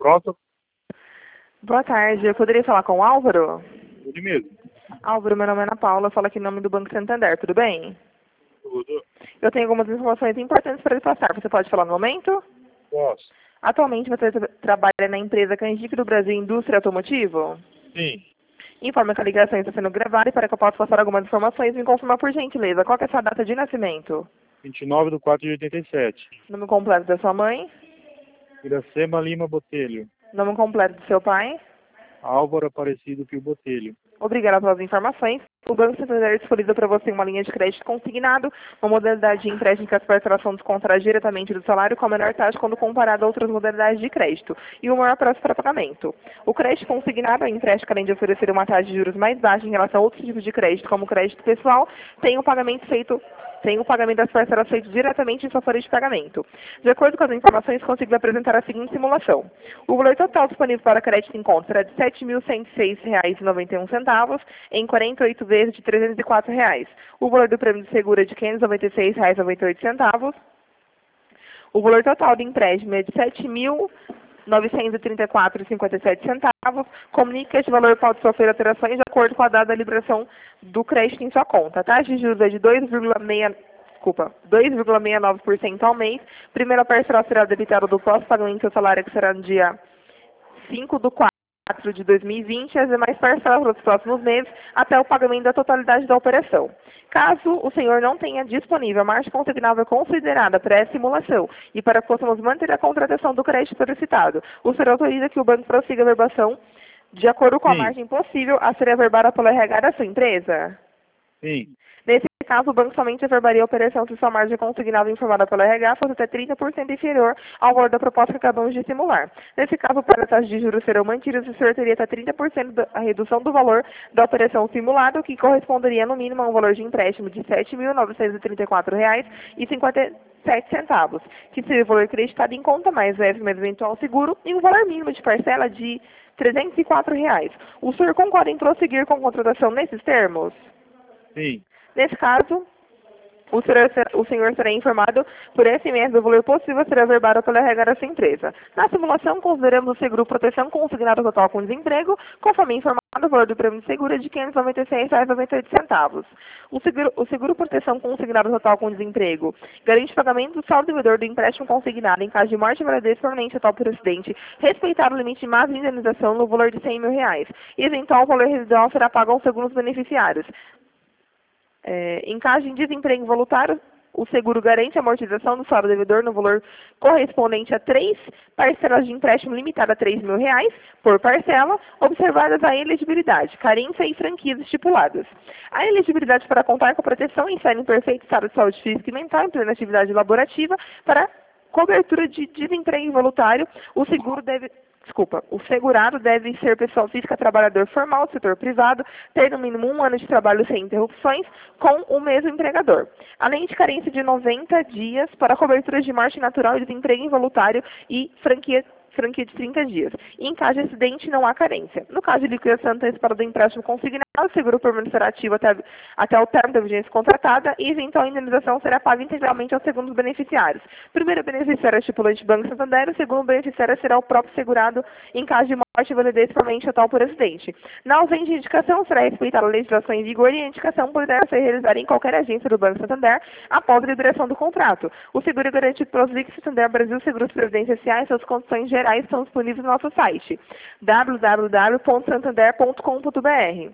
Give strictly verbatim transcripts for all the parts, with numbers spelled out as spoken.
Pronto? Boa tarde, eu poderia falar com o Álvaro? Ele mesmo. Álvaro, meu nome é Ana Paula, eu falo aqui em nome do Banco Santander, tudo bem? Tudo. Eu tenho algumas informações importantes para lhe passar, você pode falar no momento? Posso? Atualmente você tra trabalha na empresa Canjique do Brasil Indústria Automotivo? Sim. Informa que a ligação está sendo gravada e para que eu possa passar algumas informações, me confirma por gentileza, qual que é a sua data de nascimento? vinte e nove de quatro de oitenta e sete. Nome completo da sua mãe? Iracema Lima Botelho. Nome completo do seu pai? Álvaro Aparecido Pio Botelho. Obrigada pelas informações. O Banco Santander disponibiliza para você uma linha de crédito consignado, uma modalidade de empréstimo que as parcelas são descontadas diretamente do salário com a menor taxa quando comparado a outras modalidades de crédito e o maior prazo para pagamento. O crédito consignado é um empréstimo que, além de oferecer uma taxa de juros mais baixa em relação a outros tipos de crédito, como o crédito pessoal, tem o pagamento feito tem o pagamento das parcelas feito diretamente em sua folha de pagamento. De acordo com as informações, consigo apresentar a seguinte simulação. O valor total disponível para crédito em conta será de sete mil cento e seis reais e noventa e um centavos em quarenta e oito vezes de trezentos e quatro reais. O valor do prêmio de seguro é de quinhentos e noventa e seis reais e noventa e oito centavos. O valor total do empréstimo é de sete mil novecentos e trinta e quatro reais e cinquenta e sete centavos. Comunique que este valor pode sofrer alterações de acordo com a data da liberação do crédito em sua conta. A taxa de juros é de dois vírgula seis, desculpa, dois vírgula sessenta e nove por cento ao mês. Primeira parcela será debitada do próximo pagamento do seu salário, que será no dia cinco de quatro de dois mil e vinte, e as demais parcelas nos próximos meses, até o pagamento da totalidade da operação. Caso o senhor não tenha disponível a margem consignável considerada pré-simulação e para que possamos manter a contratação do crédito solicitado, o senhor autoriza que o banco prossiga a verbação de acordo com a Sim. margem possível a ser averbada pelo R H da sua empresa? Sim. Nesse caso, o banco somente averbaria a operação se sua margem consignável informada pelo R H fosse até trinta por cento inferior ao valor da proposta que acabamos de simular. Nesse caso, para as taxas de juros serão mantidas, o senhor teria até trinta por cento da a redução do valor da operação simulada, o que corresponderia no mínimo a um valor de empréstimo de sete mil novecentos e trinta e quatro reais e cinquenta e sete centavos, que seria o valor acreditado em conta, mais o F M eventual seguro, e um valor mínimo de parcela de trezentos e quatro reais. O senhor concorda em prosseguir com a contratação nesses termos? Sim. Nesse caso, o senhor, o senhor será informado por S M S do valor possível a ser averbado pela R H da sua empresa. Na simulação, consideramos o seguro proteção consignado total com desemprego, conforme informado, o valor do prêmio de seguro é de quinhentos e noventa e seis reais e noventa e oito centavos. O seguro, o seguro proteção consignado total com desemprego garante o pagamento do saldo devedor do empréstimo consignado em caso de morte, invalidez permanente total por acidente, respeitado o limite de máxima indenização no valor de cem mil reais. E eventual valor residual será pago aos segundos beneficiários. É, em caso de desemprego voluntário, o seguro garante a amortização do saldo devedor no valor correspondente a três parcelas de empréstimo limitado a três mil reais por parcela, observadas a elegibilidade, carência e franquias estipuladas. A elegibilidade para contar com a proteção insere em perfeito estado de saúde física e mental, em plena atividade laborativa, para cobertura de desemprego involuntário, o seguro deve... Desculpa, o segurado deve ser pessoa física trabalhador formal do setor privado, ter no mínimo um ano de trabalho sem interrupções com o mesmo empregador. Além de carência de noventa dias para cobertura de morte natural e desemprego involuntário e franquia franquia de trinta dias. E em caso de acidente, não há carência. No caso de liquidação antecipada do empréstimo consignado, o seguro permanecerá ativo até, até o término da vigência contratada e eventual indenização será paga integralmente aos segundos beneficiários. O primeiro beneficiário é o estipulante Banco Santander, o segundo beneficiário será o próprio segurado em caso de morte e validez permanente total por acidente. Na ausência de indicação, será respeitada a legislação em vigor e a indicação poderá ser realizada em qualquer agência do Banco Santander após a liberação do contrato. O seguro é garantido pelos L I C Santander Brasil Seguros Previdência S A e suas condições gerais estão disponíveis no nosso site w w w ponto santander ponto com ponto b r,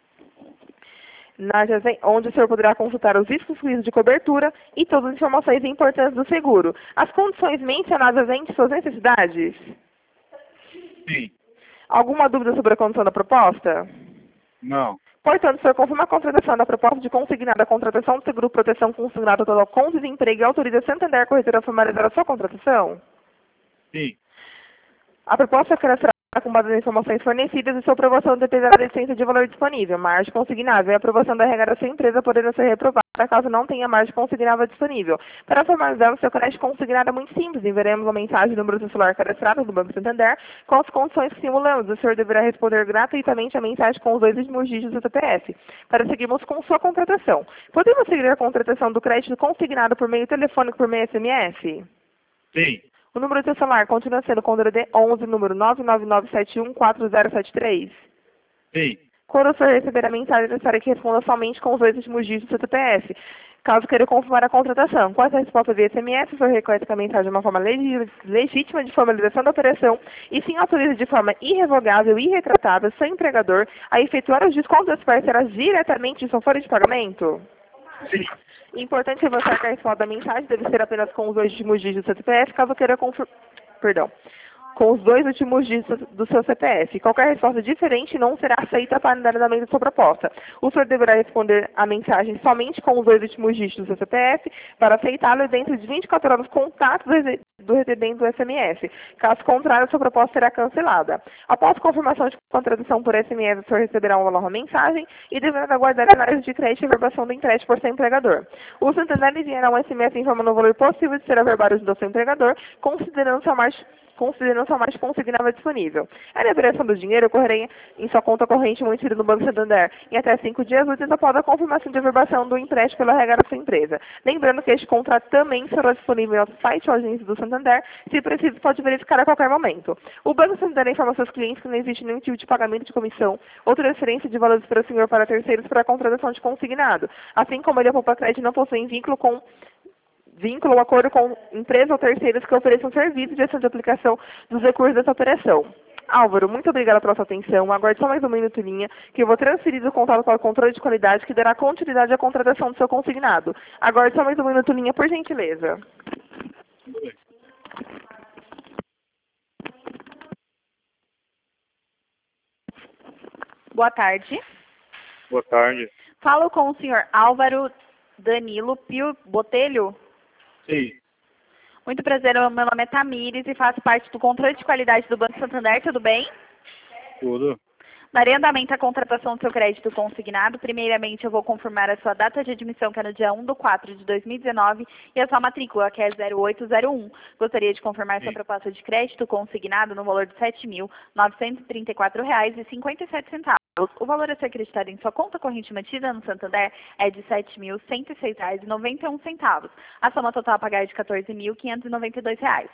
onde o senhor poderá consultar os riscos de cobertura e todas as informações importantes do seguro. As condições mencionadas entre suas necessidades? Sim. Alguma dúvida sobre a condição da proposta? Não. Portanto, o senhor confirma a contratação da proposta de consignada a contratação do seguro proteção consignado total com desemprego e autoriza a Santander Corretora a formalizar a sua contratação? Sim. A proposta será com base nas informações fornecidas e sua aprovação dependerá da licença de valor disponível, margem consignável e a aprovação da R H da sua empresa podendo ser reprovada caso não tenha margem consignável disponível. Para formalizar o seu crédito consignado é muito simples. Enviaremos uma mensagem no número do celular cadastrado do Banco Santander com as condições que simulamos. O senhor deverá responder gratuitamente a mensagem com os dois últimos dígitos do C P F para seguirmos com sua contratação. Podemos seguir a contratação do crédito consignado por meio telefônico por meio S M S? Sim. O número do seu celular continua sendo com o D D D onze, número nove nove nove sete um quatro zero sete três. Sim. Quando o senhor receber a mensagem, é necessário que responda somente com os dois últimos dígitos do seu C P F. Caso queira confirmar a contratação, com essa resposta via S M S, o senhor reconhece que a mensagem é uma forma legi- legítima de formalização da operação e sim autoriza de forma irrevogável e irretratável seu empregador a efetuar os descontos das parcelas diretamente em sua folha de pagamento? Sim. Importante reforçar que a resposta da mensagem deve ser apenas com os dois últimos dígitos do seu C P F, caso queira confirmar... Perdão. Com os dois últimos dígitos do seu C P F. Qualquer resposta diferente não será aceita para o andamento da sua proposta. O senhor deverá responder a mensagem somente com os dois últimos dígitos do seu C P F para aceitá-lo e dentro de vinte e quatro horas contatos do recebente do S M S. Caso contrário, sua proposta será cancelada. Após confirmação de contratação por S M S, o senhor receberá uma nova mensagem e deverá aguardar a análise de crédito e averbação do empréstimo por seu empregador. O Santander enviará um S M S informando o valor possível de ser averbado do seu empregador, considerando sua margem considerando sua margem consignável disponível. A liberação do dinheiro ocorrerá em sua conta corrente mantida no Banco Santander em até cinco dias úteis após a confirmação de averbação do empréstimo pela regra da sua empresa. Lembrando que este contrato também será disponível no site ou agência do Santander, se preciso pode verificar a qualquer momento. O Banco Santander informa seus clientes que não existe nenhum tipo de pagamento de comissão ou transferência de valores para o senhor para terceiros para a contratação de consignado, assim como ele a Poupa Crédito não possui vínculo com vínculo ou acordo com empresas ou terceiros que ofereçam serviços de gestão de aplicação dos recursos dessa operação. Álvaro, muito obrigada pela sua atenção. Aguarde só mais um minuto, linha, que eu vou transferir o contato para o controle de qualidade que dará continuidade à contratação do seu consignado. Aguarde só mais um minuto, linha, por gentileza. Tudo bem. Boa tarde. Boa tarde. Falo com o senhor Álvaro Danilo Pio Botelho. Sim. Muito prazer, meu nome é Tamires e faço parte do controle de qualidade do Banco Santander, tudo bem? Tudo. Darei andamento à contratação do seu crédito consignado. Primeiramente, eu vou confirmar a sua data de admissão, que é no dia um de quatro de dois mil e dezenove, e a sua matrícula, que é zero oito zero um. Gostaria de confirmar sua proposta de crédito consignado no valor de sete mil novecentos e trinta e quatro reais e cinquenta e sete centavos. O valor a ser acreditado em sua conta corrente mantida no Santander é de sete mil cento e seis reais e noventa e um centavos. A soma total a pagar é de quatorze mil quinhentos e noventa e dois reais.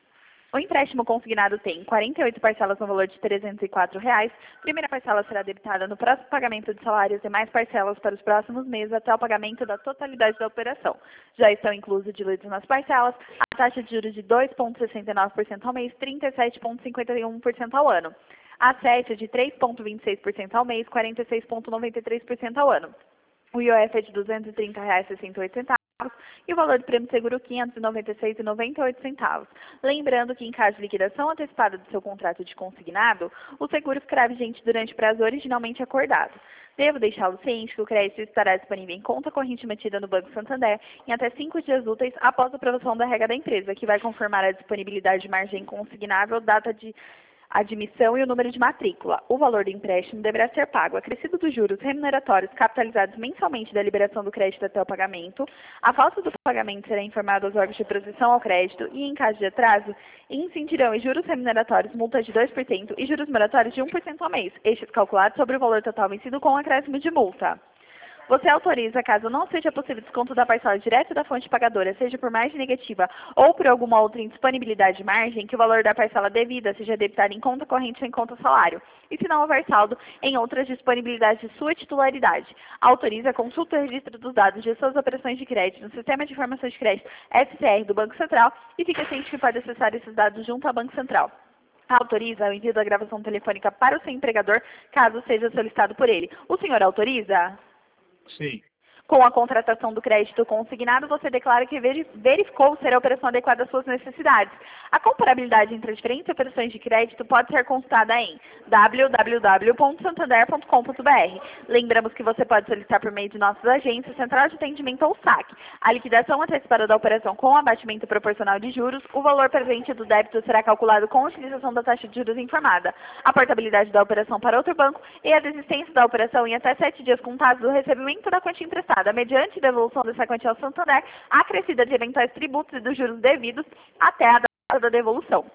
O empréstimo consignado tem quarenta e oito parcelas no valor de trezentos e quatro reais. Primeira parcela será debitada no próximo pagamento de salários e mais parcelas para os próximos meses até o pagamento da totalidade da operação. Já estão inclusos diluídos nas parcelas a taxa de juros de dois vírgula sessenta e nove por cento ao mês, trinta e sete vírgula cinquenta e um por cento ao ano. A sete é de três vírgula vinte e seis por cento ao mês, quarenta e seis vírgula noventa e três por cento ao ano. O I O F é de duzentos e trinta reais e sessenta e oito centavos e o valor do prêmio de seguro quinhentos e noventa e seis reais e noventa e oito centavos. Lembrando que em caso de liquidação antecipada do seu contrato de consignado, o seguro ficará vigente durante o prazo originalmente acordado. Devo deixá-lo ciente que o crédito estará disponível em conta corrente mantida no Banco Santander em até cinco dias úteis após a aprovação da regra da empresa, que vai confirmar a disponibilidade de margem consignável, data de admissão e o número de matrícula. O valor do empréstimo deverá ser pago acrescido dos juros remuneratórios capitalizados mensalmente da liberação do crédito até o pagamento. A falta do pagamento será informada aos órgãos de proteção ao crédito e, em caso de atraso, incidirão em juros remuneratórios, multa de dois por cento e juros moratórios de um por cento ao mês, estes calculados sobre o valor total vencido com acréscimo de multa. Você autoriza, caso não seja possível desconto da parcela direto da fonte pagadora, seja por margem negativa ou por alguma outra indisponibilidade de margem, que o valor da parcela devida seja debitado em conta corrente ou em conta salário, e se não houver saldo, em outras disponibilidades de sua titularidade. Autoriza a consulta e registro dos dados de suas operações de crédito no Sistema de Informação de Crédito S C R do Banco Central e fica ciente que pode acessar esses dados junto ao Banco Central. Autoriza o envio da gravação telefônica para o seu empregador, caso seja solicitado por ele. O senhor autoriza? Sim. Com a contratação do crédito consignado, você declara que verificou ser a operação adequada às suas necessidades. A comparabilidade entre as diferentes operações de crédito pode ser consultada em w w w ponto santander ponto com ponto b r. Lembramos que você pode solicitar por meio de nossas agências, Central de Atendimento ou S A C. A liquidação antecipada da operação com abatimento proporcional de juros, o valor presente do débito será calculado com a utilização da taxa de juros informada, a portabilidade da operação para outro banco e a desistência da operação em até sete dias contados do recebimento da quantia emprestada, mediante devolução dessa quantia ao Santander, acrescida de eventuais tributos e dos juros devidos até a data da devolução.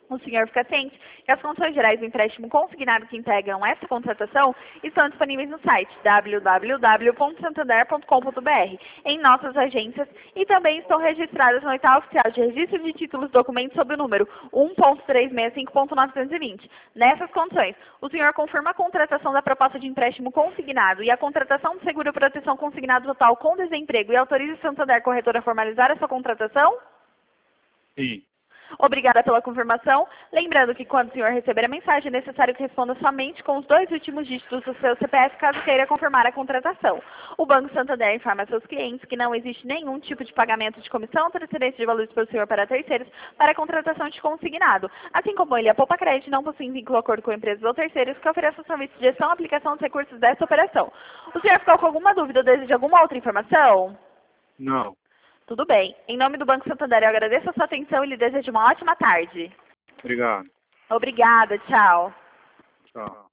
O senhor fica ciente que as condições gerais do empréstimo consignado que integram essa contratação estão disponíveis no site w w w ponto santander ponto com ponto b r, em nossas agências, e também estão registradas no edital oficial de registro de títulos e documentos sob o número um ponto trezentos e sessenta e cinco ponto novecentos e vinte. Nessas condições, o senhor confirma a contratação da proposta de empréstimo consignado e a contratação do seguro proteção consignado total com desemprego e autoriza o Santander Corretora a formalizar essa contratação? Sim. Obrigada pela confirmação. Lembrando que quando o senhor receber a mensagem, é necessário que responda somente com os dois últimos dígitos do seu C P F, caso queira confirmar a contratação. O Banco Santander informa a seus clientes que não existe nenhum tipo de pagamento de comissão ou transferência de valores pelo senhor para terceiros para a contratação de consignado. Assim como ele, a Poupa Crédito não possui vínculo ou acordo com empresas ou terceiros que ofereçam serviço de gestão e aplicação dos recursos dessa operação. O senhor ficou com alguma dúvida ou deseja alguma outra informação? Não. Tudo bem. Em nome do Banco Santander, eu agradeço a sua atenção e lhe desejo uma ótima tarde. Obrigado. Obrigada. Tchau. Tchau.